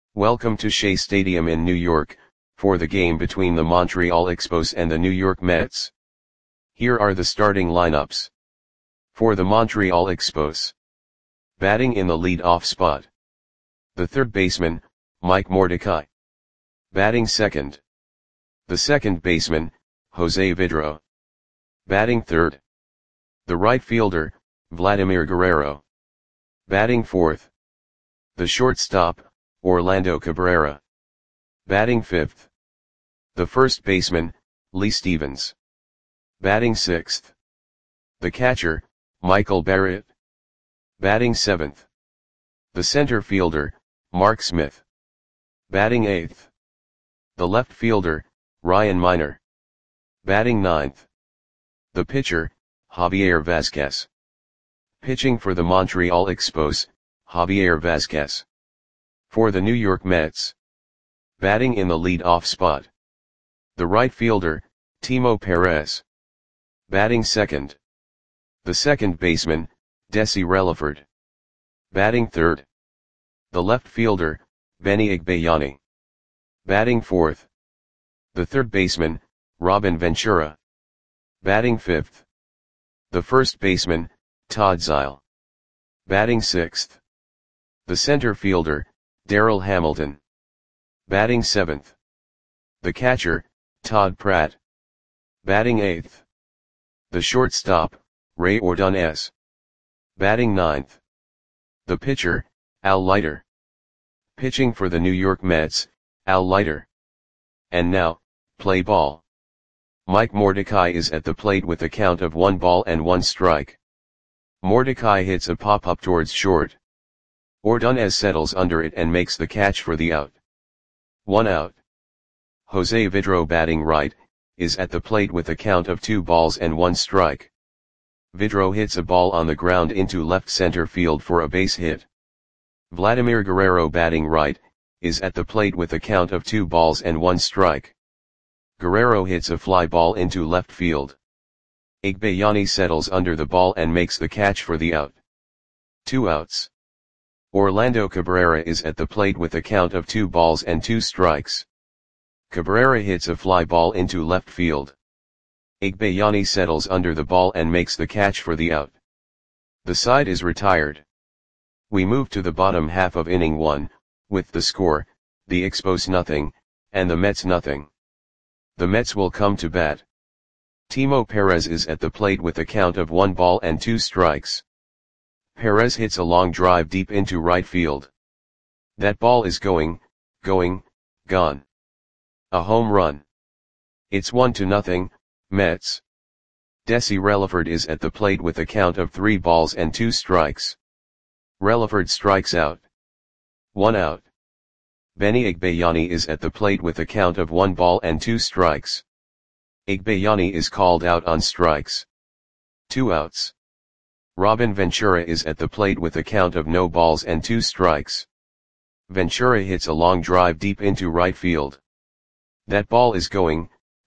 Welcome to Shea Stadium in New York, for the game between the Montreal Expos and the New York Mets. Here are the starting lineups. For the Montreal Expos. Batting in the lead-off spot. The third baseman, Mike Mordecai. Batting second. The second baseman, Jose Vidro. Batting third. The right fielder, Vladimir Guerrero. Batting fourth. The shortstop, Orlando Cabrera. Batting fifth. The first baseman, Lee Stevens. Batting sixth. The catcher, Michael Barrett. Batting seventh. The center fielder, Mark Smith. Batting eighth. The left fielder, Ryan Miner. Batting ninth. The pitcher, Javier Vazquez. Pitching for the Montreal Expos, Javier Vazquez. For the New York Mets. Batting in the lead-off spot. The right fielder, Timo Perez. Batting second. The second baseman, Desi Relaford. Batting third. The left fielder, Benny Igbayani. Batting fourth. The third baseman, Robin Ventura. Batting fifth. The first baseman, Todd Zeile. Batting sixth. The center fielder, Darryl Hamilton. Batting seventh. The catcher, Todd Pratt. Batting eighth. The shortstop, Ray Ordonez. Batting ninth. The pitcher, Al Leiter. Pitching for the New York Mets, Al Leiter. And now, play ball. Mike Mordecai is at the plate with a count of 1-1 strike. Mordecai hits a pop-up towards short. Ordonez settles under it and makes the catch for the out. 1 out. Jose Vidro, batting right, is at the plate with a count of 2-1 strike. Vidro hits a ball on the ground into left center field for a base hit. Vladimir Guerrero, batting right, is at the plate with a count of 2-1 strike. Guerrero hits a fly ball into left field. Igbayani settles under the ball and makes the catch for the out. 2 outs. Orlando Cabrera is at the plate with a count of 2-2 strikes. Cabrera hits a fly ball into left field. Igbayani settles under the ball and makes the catch for the out. The side is retired. We move to the bottom half of inning 1, with the score, the Expos 0, and the Mets 0. The Mets will come to bat. Timo Perez is at the plate with a count of 1-2 strikes. Perez hits a long drive deep into right field. That ball is going, gone. A home run. It's 1-0, Mets. Desi Relaford is at the plate with a count of 3-2 strikes. Relaford strikes out. 1 out. Benny Igbayani is at the plate with a count of 1-2 strikes. Igbayani is called out on strikes. 2 outs. Robin Ventura is at the plate with a count of 0-2 strikes. Ventura hits a long drive deep into right field. That ball is going,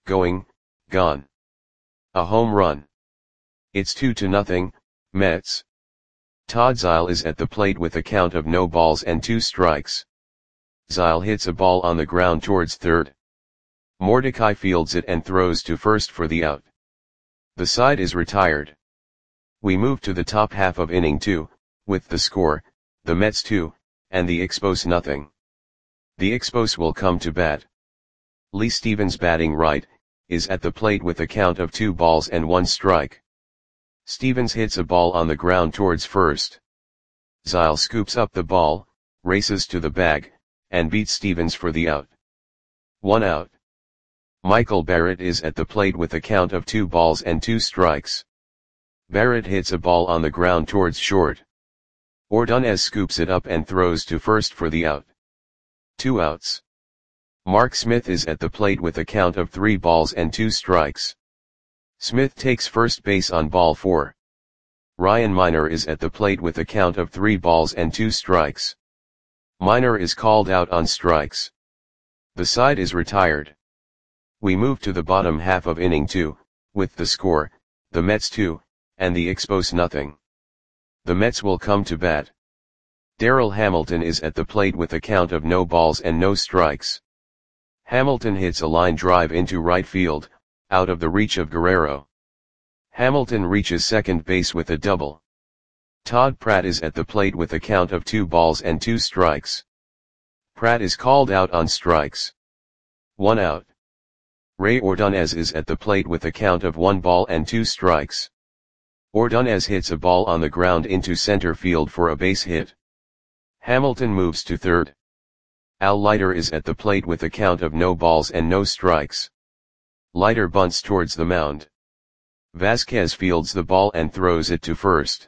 gone. A home run. It's 2-0, Mets. Todd Zeile is at the plate with a count of 0-2 strikes. Zeile hits a ball on the ground towards third. Mordecai fields it and throws to first for the out. The side is retired. We move to the top half of inning 2, with the score, the Mets 2, and the Expos 0. The Expos will come to bat. Lee Stevens, batting right, is at the plate with a count of 2-1 strike. Stevens hits a ball on the ground towards first. Zeile scoops up the ball, races to the bag, and beats Stevens for the out. 1 out. Michael Barrett is at the plate with a count of 2-2 strikes. Barrett hits a ball on the ground towards short. Ordonez scoops it up and throws to first for the out. 2 outs. Mark Smith is at the plate with a count of 3-2 strikes. Smith takes first base on ball 4. Ryan Miner is at the plate with a count of 3-2 strikes. Miner is called out on strikes. The side is retired. We move to the bottom half of inning 2, with the score, the Mets 2, and the Expos 0. The Mets will come to bat. Darrell Hamilton is at the plate with a count of no balls and no strikes. Hamilton hits a line drive into right field, out of the reach of Guerrero. Hamilton reaches second base with a double. Todd Pratt is at the plate with a count of 2 balls and 2 strikes. Pratt is called out on strikes. 1 out. Ray Ordonez is at the plate with a count of 1 ball and 2 strikes. Ordonez hits a ball on the ground into center field for a base hit. Hamilton moves to third. Al Leiter is at the plate with a count of no balls and no strikes. Leiter bunts towards the mound. Vasquez fields the ball and throws it to first.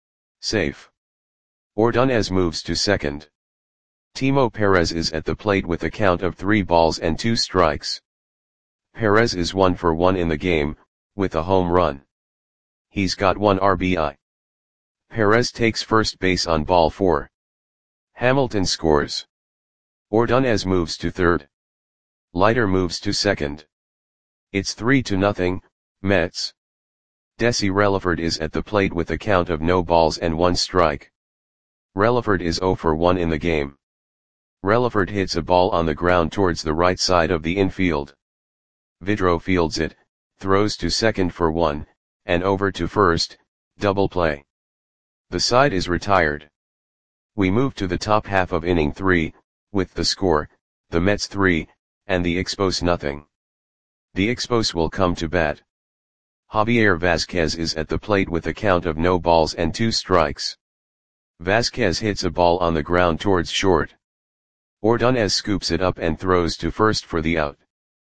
Safe. Ordonez moves to second. Timo Perez is at the plate with a count of 3 balls and 2 strikes. Perez is 1 for 1 in the game, with a home run. He's got 1 RBI. Perez takes first base on ball 4. Hamilton scores. Ordonez moves to third. Leiter moves to second. It's 3-0, Mets. Desi Relaford is at the plate with a count of no balls and 1 strike. Relaford is 0 for 1 in the game. Relaford hits a ball on the ground towards the right side of the infield. Vidro fields it, throws to second for 1, and over to first, double play. The side is retired. We move to the top half of inning 3, with the score, the Mets 3, and the Expos nothing. The Expos will come to bat. Javier Vasquez is at the plate with a count of no balls and 2 strikes. Vasquez hits a ball on the ground towards short. Ordonez scoops it up and throws to first for the out.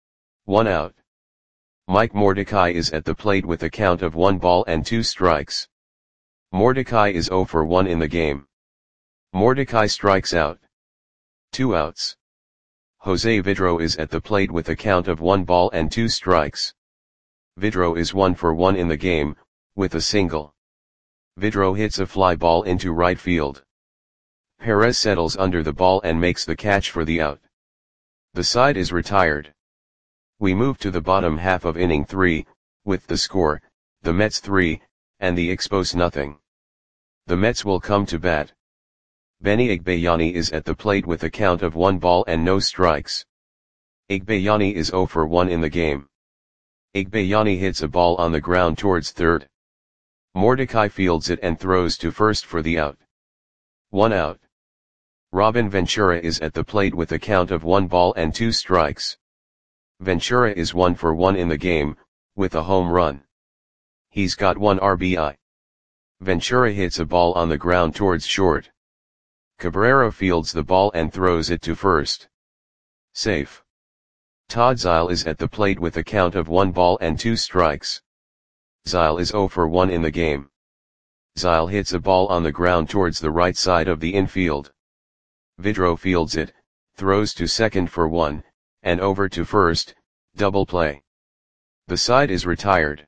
1 out. Mike Mordecai is at the plate with a count of 1 ball and 2 strikes. Mordecai is 0 for 1 in the game. Mordecai strikes out. 2 outs. Jose Vidro is at the plate with a count of 1 ball and 2 strikes. Vidro is 1 for 1 in the game, with a single. Vidro hits a fly ball into right field. Perez settles under the ball and makes the catch for the out. The side is retired. We move to the bottom half of inning 3, with the score, the Mets 3, and the Expos nothing. The Mets will come to bat. Benny Igbayani is at the plate with a count of 1 ball and no strikes. Igbayani is 0 for 1 in the game. Igbayani hits a ball on the ground towards third. Mordecai fields it and throws to first for the out. 1 out. Robin Ventura is at the plate with a count of 1 ball and 2 strikes. Ventura is 1 for 1 in the game, with a home run. He's got 1 RBI. Ventura hits a ball on the ground towards short. Cabrera fields the ball and throws it to first. Safe. Todd Zeile is at the plate with a count of 1 ball and 2 strikes. Zeile is 0 for 1 in the game. Zeile hits a ball on the ground towards the right side of the infield. Vidro fields it, throws to second for 1, and over to first, double play. The side is retired.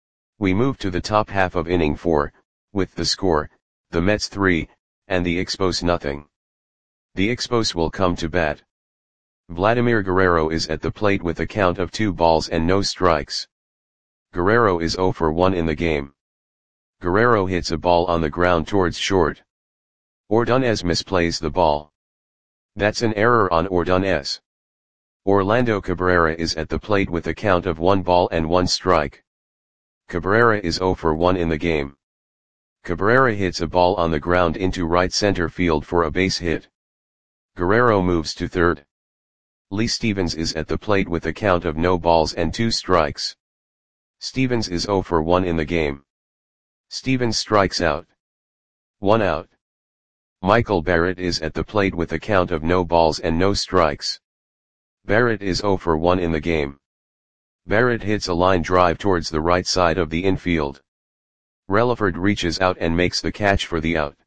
We move to the top half of inning 4, with the score, the Mets 3, and the Expos nothing. The Expos will come to bat. Vladimir Guerrero is at the plate with a count of 2 balls and no strikes. Guerrero is 0 for 1 in the game. Guerrero hits a ball on the ground towards short. Ordonez misplays the ball. That's an error on Ordonez. Orlando Cabrera is at the plate with a count of 1 ball and 1 strike. Cabrera is 0 for 1 in the game. Cabrera hits a ball on the ground into right center field for a base hit. Guerrero moves to third. Lee Stevens is at the plate with a count of no balls and 2 strikes. Stevens is 0 for 1 in the game. Stevens strikes out. 1 out. Michael Barrett is at the plate with a count of no balls and no strikes. Barrett is 0 for 1 in the game. Barrett hits a line drive towards the right side of the infield. Relaford reaches out and makes the catch for the out.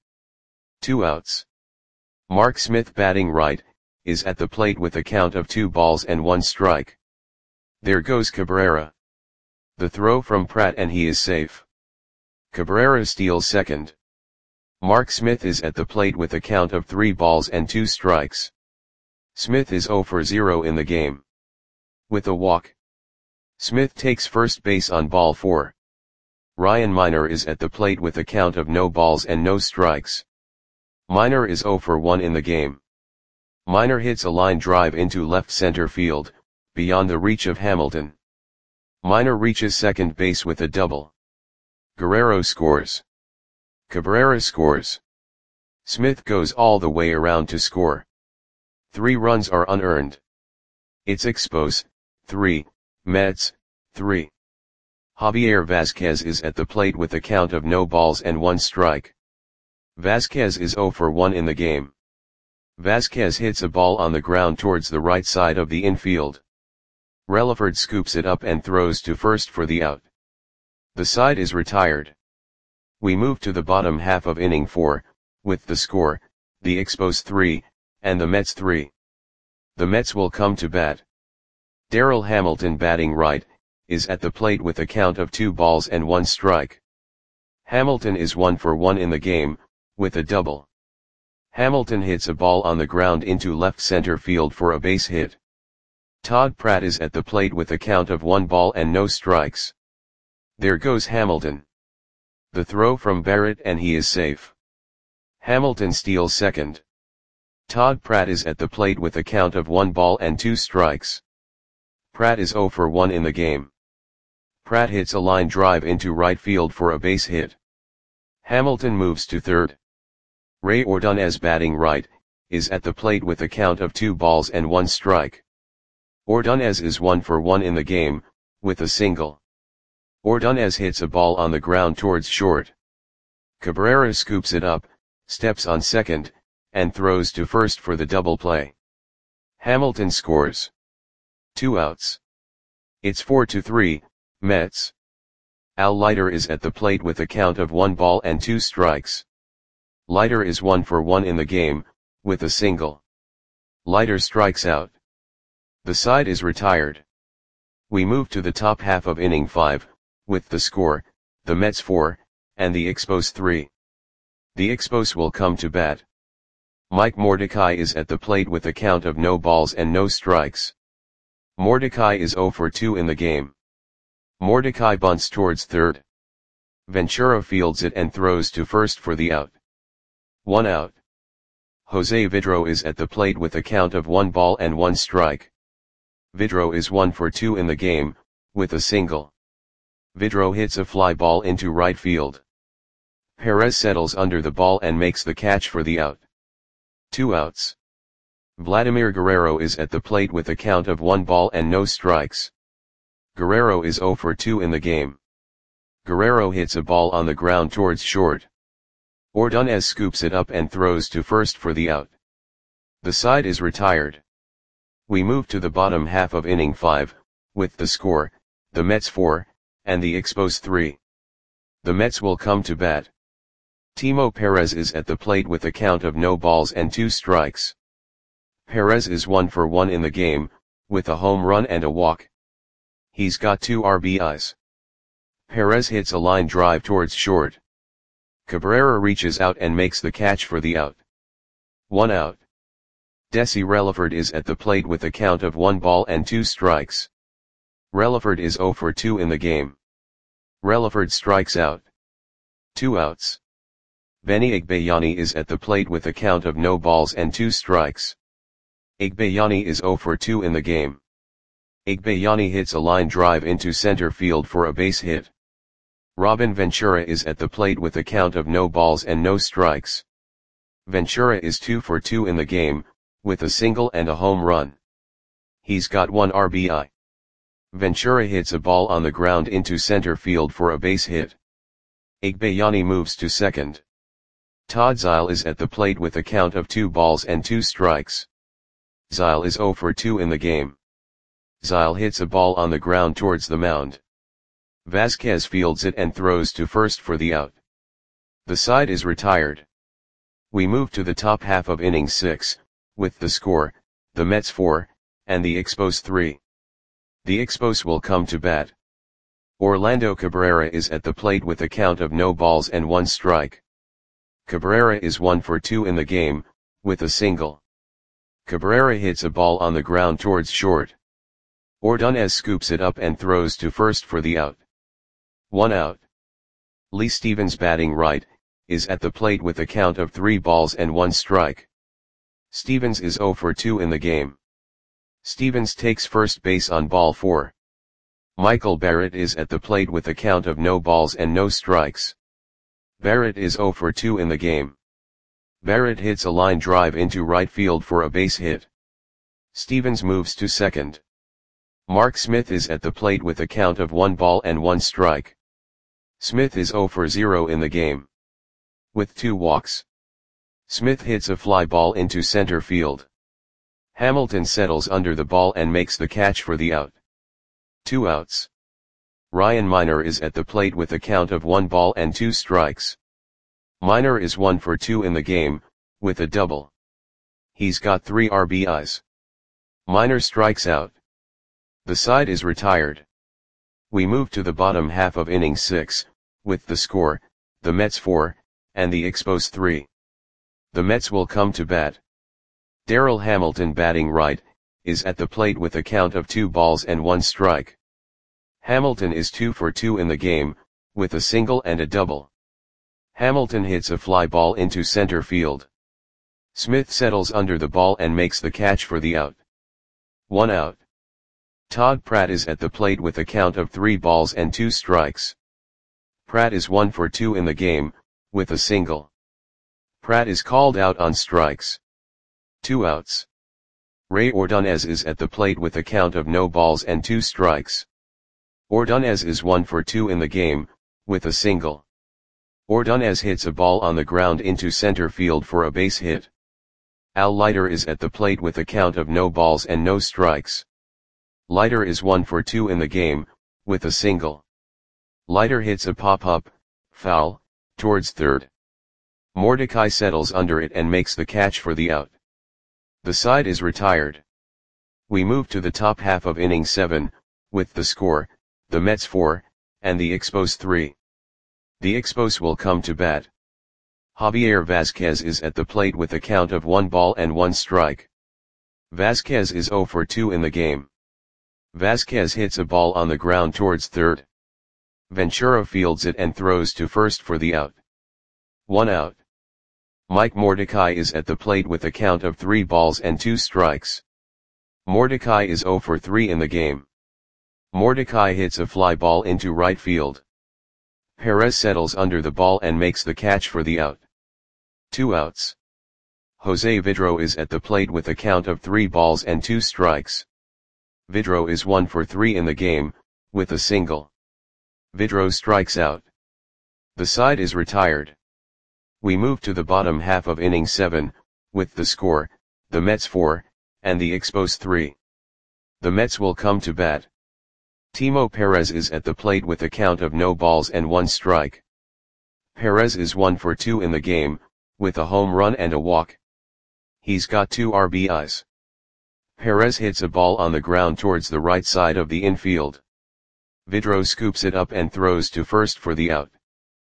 2 outs. Mark Smith, batting right, is at the plate with a count of 2 balls and 1 strike. There goes Cabrera. The throw from Pratt and he is safe. Cabrera steals second. Mark Smith is at the plate with a count of 3 balls and 2 strikes. Smith is 0 for 0 in the game. With a walk. Smith takes first base on ball 4. Ryan Miner is at the plate with a count of no balls and no strikes. Minor is 0 for 1 in the game. Minor hits a line drive into left center field, beyond the reach of Hamilton. Minor reaches second base with a double. Guerrero scores. Cabrera scores. Smith goes all the way around to score. 3 runs are unearned. It's Expos, 3, Mets, 3. Javier Vazquez is at the plate with a count of no balls and 1 strike. Vazquez is 0 for 1 in the game. Vazquez hits a ball on the ground towards the right side of the infield. Relaford scoops it up and throws to first for the out. The side is retired. We move to the bottom half of inning 4, with the score, the Expos 3, and the Mets 3. The Mets will come to bat. Darrell Hamilton, batting right, is at the plate with a count of 2 balls and 1 strike. Hamilton is 1 for 1 in the game, with a double. Hamilton hits a ball on the ground into left center field for a base hit. Todd Pratt is at the plate with a count of 1 ball and no strikes. There goes Hamilton. The throw from Barrett and he is safe. Hamilton steals second. Todd Pratt is at the plate with a count of 1 ball and 2 strikes. Pratt is 0 for 1 in the game. Pratt hits a line drive into right field for a base hit. Hamilton moves to third. Ray Ordonez, batting right, is at the plate with a count of 2 balls and 1 strike. Ordonez is 1 for 1 in the game, with a single. Ordonez hits a ball on the ground towards short. Cabrera scoops it up, steps on second, and throws to first for the double play. Hamilton scores. 2 outs. It's 4-3, Mets. Al Leiter is at the plate with a count of 1 ball and 2 strikes. Leiter is 1 for 1 in the game, with a single. Leiter strikes out. The side is retired. We move to the top half of inning 5, with the score, the Mets 4, and the Expos 3. The Expos will come to bat. Mike Mordecai is at the plate with a count of no balls and no strikes. Mordecai is 0 for 2 in the game. Mordecai bunts towards third. Ventura fields it and throws to first for the out. 1 out. Jose Vidro is at the plate with a count of 1 ball and 1 strike. Vidro is 1 for 2 in the game, with a single. Vidro hits a fly ball into right field. Perez settles under the ball and makes the catch for the out. 2 outs. Vladimir Guerrero is at the plate with a count of 1 ball and no strikes. Guerrero is 0 for 2 in the game. Guerrero hits a ball on the ground towards short. Ordonez scoops it up and throws to first for the out. The side is retired. We move to the bottom half of inning 5, with the score, the Mets 4, and the Expos 3. The Mets will come to bat. Timo Perez is at the plate with a count of no balls and 2 strikes. Perez is 1 for 1 in the game, with a home run and a walk. He's got 2 RBIs. Perez hits a line drive towards short. Cabrera reaches out and makes the catch for the out. 1 out. Desi Relaford is at the plate with a count of 1 ball and 2 strikes. Relaford is 0 for 2 in the game. Relaford strikes out. 2 outs. Benny Igbayani is at the plate with a count of no balls and 2 strikes. Igbayani is 0 for 2 in the game. Igbayani hits a line drive into center field for a base hit. Robin Ventura is at the plate with a count of no balls and no strikes. Ventura is 2 for 2 in the game, with a single and a home run. He's got 1 RBI. Ventura hits a ball on the ground into center field for a base hit. Igbayani moves to second. Todd Zeile is at the plate with a count of 2 balls and 2 strikes. Zeile is 0 for 2 in the game. Zeile hits a ball on the ground towards the mound. Vazquez fields it and throws to first for the out. The side is retired. We move to the top half of inning 6, with the score, the Mets 4, and the Expos 3. The Expos will come to bat. Orlando Cabrera is at the plate with a count of no balls and 1 strike. Cabrera is 1 for 2 in the game, with a single. Cabrera hits a ball on the ground towards short. Ordonez scoops it up and throws to first for the out. 1 out. Lee Stevens, batting right, is at the plate with a count of 3 balls and 1 strike. Stevens is 0 for 2 in the game. Stevens takes first base on ball 4. Michael Barrett is at the plate with a count of no balls and no strikes. Barrett is 0 for 2 in the game. Barrett hits a line drive into right field for a base hit. Stevens moves to second. Mark Smith is at the plate with a count of 1 ball and 1 strike. Smith is 0 for 0 in the game. With 2 walks. Smith hits a fly ball into center field. Hamilton settles under the ball and makes the catch for the out. 2 outs. Ryan Miner is at the plate with a count of 1 ball and 2 strikes. Miner is 1 for 2 in the game, with a double. He's got 3 RBIs. Miner strikes out. The side is retired. We move to the bottom half of inning 6, with the score, the Mets 4, and the Expos 3. The Mets will come to bat. Darryl Hamilton, batting right, is at the plate with a count of 2 balls and 1 strike. Hamilton is 2 for 2 in the game, with a single and a double. Hamilton hits a fly ball into center field. Smith settles under the ball and makes the catch for the out. 1 out. Todd Pratt is at the plate with a count of 3 balls and 2 strikes. Pratt is 1 for 2 in the game, with a single. Pratt is called out on strikes. 2 outs. Ray Ordonez is at the plate with a count of no balls and 2 strikes. Ordonez is 1 for 2 in the game, with a single. Ordonez hits a ball on the ground into center field for a base hit. Al Leiter is at the plate with a count of no balls and no strikes. Leiter is 1 for 2 in the game, with a single. Leiter hits a pop-up, foul, towards third. Mordecai settles under it and makes the catch for the out. The side is retired. We move to the top half of inning 7, with the score, the Mets 4, and the Expos 3. The Expos will come to bat. Javier Vazquez is at the plate with a count of 1 ball and 1 strike. Vazquez is 0 for 2 in the game. Vazquez hits a ball on the ground towards third. Ventura fields it and throws to first for the out. 1 out. Mike Mordecai is at the plate with a count of 3 balls and 2 strikes. Mordecai is 0 for 3 in the game. Mordecai hits a fly ball into right field. Perez settles under the ball and makes the catch for the out. 2 outs. Jose Vidro is at the plate with a count of 3 balls and 2 strikes. Vidro is 1 for 3 in the game, with a single. Vidro strikes out. The side is retired. We move to the bottom half of inning 7, with the score, the Mets 4, and the Expos 3. The Mets will come to bat. Timo Perez is at the plate with a count of no balls and 1 strike. Perez is 1 for 2 in the game, with a home run and a walk. He's got 2 RBIs. Perez hits a ball on the ground towards the right side of the infield. Vidro scoops it up and throws to first for the out.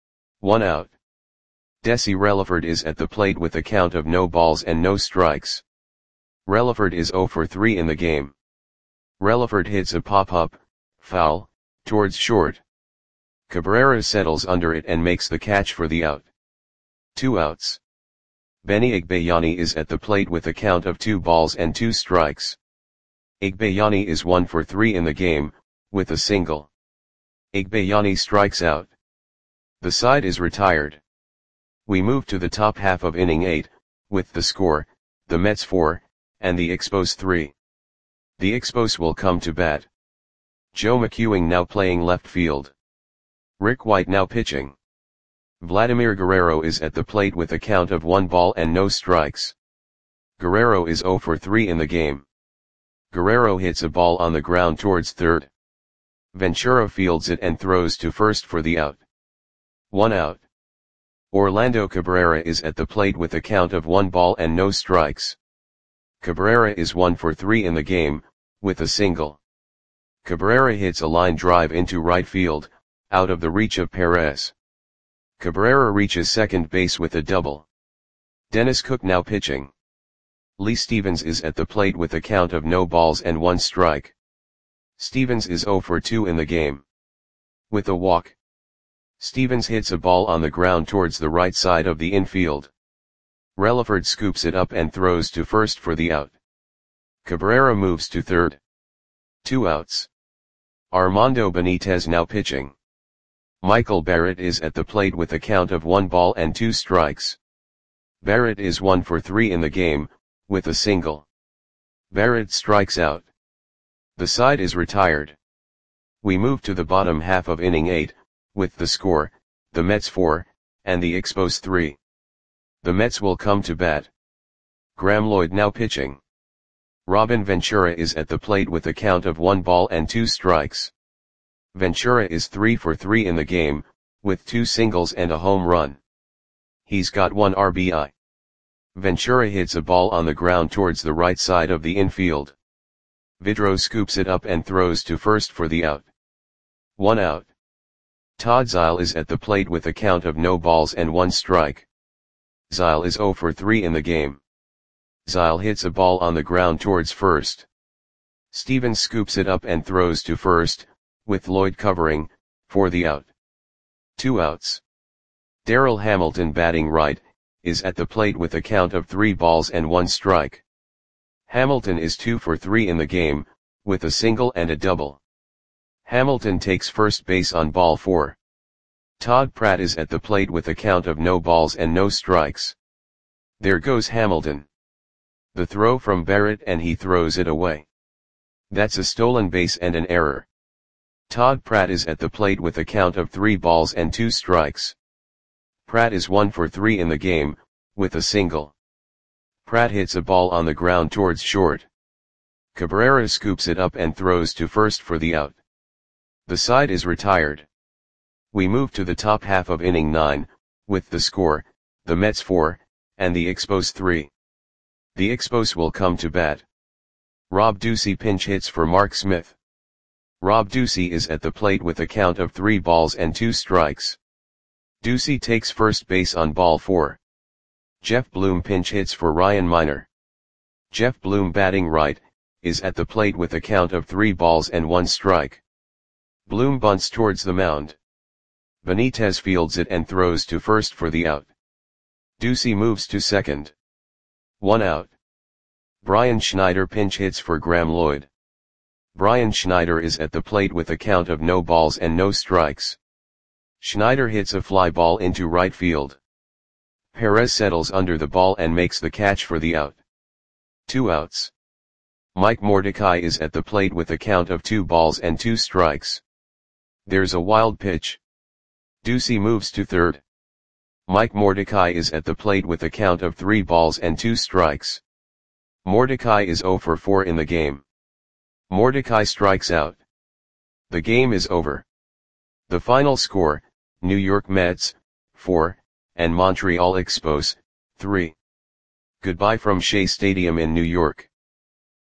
1 out. Desi Relaford is at the plate with a count of no balls and no strikes. Relaford is 0 for 3 in the game. Relaford hits a pop-up, foul, towards short. Cabrera settles under it and makes the catch for the out. 2 outs. Benny Igbayani is at the plate with a count of 2 balls and 2 strikes. Igbayani is 1 for 3 in the game, with a single. Igbayani strikes out. The side is retired. We move to the top half of inning 8, with the score, the Mets 4, and the Expos 3. The Expos will come to bat. Joe McEwing now playing left field. Rick White now pitching. Vladimir Guerrero is at the plate with a count of 1 ball and no strikes. Guerrero is 0 for 3 in the game. Guerrero hits a ball on the ground towards third. Ventura fields it and throws to first for the out. 1 out. Orlando Cabrera is at the plate with a count of 1 ball and no strikes. Cabrera is 1 for 3 in the game, with a single. Cabrera hits a line drive into right field, out of the reach of Perez. Cabrera reaches second base with a double. Dennis Cook now pitching. Lee Stevens is at the plate with a count of no balls and 1 strike. Stevens is 0 for 2 in the game. With a walk. Stevens hits a ball on the ground towards the right side of the infield. Relaford scoops it up and throws to first for the out. Cabrera moves to third. 2 outs. Armando Benitez now pitching. Michael Barrett is at the plate with a count of 1 ball and 2 strikes. Barrett is 1 for 3 in the game, with a single. Barrett strikes out. The side is retired. We move to the bottom half of inning 8, with the score, the Mets 4, and the Expos 3. The Mets will come to bat. Graeme Lloyd now pitching. Robin Ventura is at the plate with a count of 1 ball and 2 strikes. Ventura is 3 for 3 in the game, with 2 singles and a home run. He's got 1 RBI. Ventura hits a ball on the ground towards the right side of the infield. Vidro scoops it up and throws to first for the out. 1 out. Todd Zeile is at the plate with a count of no balls and 1 strike. Zeile is 0 for 3 in the game. Zeile hits a ball on the ground towards first. Stevens scoops it up and throws to first, with Lloyd covering, for the out. 2 outs. Darryl Hamilton batting right, is at the plate with a count of 3 balls and 1 strike. Hamilton is 2 for 3 in the game, with a single and a double. Hamilton takes first base on ball 4. Todd Pratt is at the plate with a count of no balls and no strikes. There goes Hamilton. The throw from Barrett and he throws it away. That's a stolen base and an error. Todd Pratt is at the plate with a count of 3 balls and 2 strikes. Pratt is 1 for 3 in the game, with a single. Pratt hits a ball on the ground towards short. Cabrera scoops it up and throws to first for the out. The side is retired. We move to the top half of inning 9, with the score, the Mets 4, and the Expos 3. The Expos will come to bat. Rob Ducey pinch hits for Mark Smith. Rob Ducey is at the plate with a count of 3 balls and 2 strikes. Ducey takes first base on ball 4. Jeff Bloom pinch hits for Ryan Miner. Jeff Bloom batting right, is at the plate with a count of 3 balls and 1 strike. Bloom bunts towards the mound. Benitez fields it and throws to first for the out. Ducey moves to second. 1 out. Brian Schneider pinch hits for Graeme Lloyd. Brian Schneider is at the plate with a count of no balls and no strikes. Schneider hits a fly ball into right field. Perez settles under the ball and makes the catch for the out. 2 outs. Mike Mordecai is at the plate with a count of 2 balls and 2 strikes. There's a wild pitch. Ducey moves to third. Mike Mordecai is at the plate with a count of 3 balls and 2 strikes. Mordecai is 0 for 4 in the game. Mordecai strikes out. The game is over. The final score, New York Mets, 4, and Montreal Expos, 3. Goodbye from Shea Stadium in New York.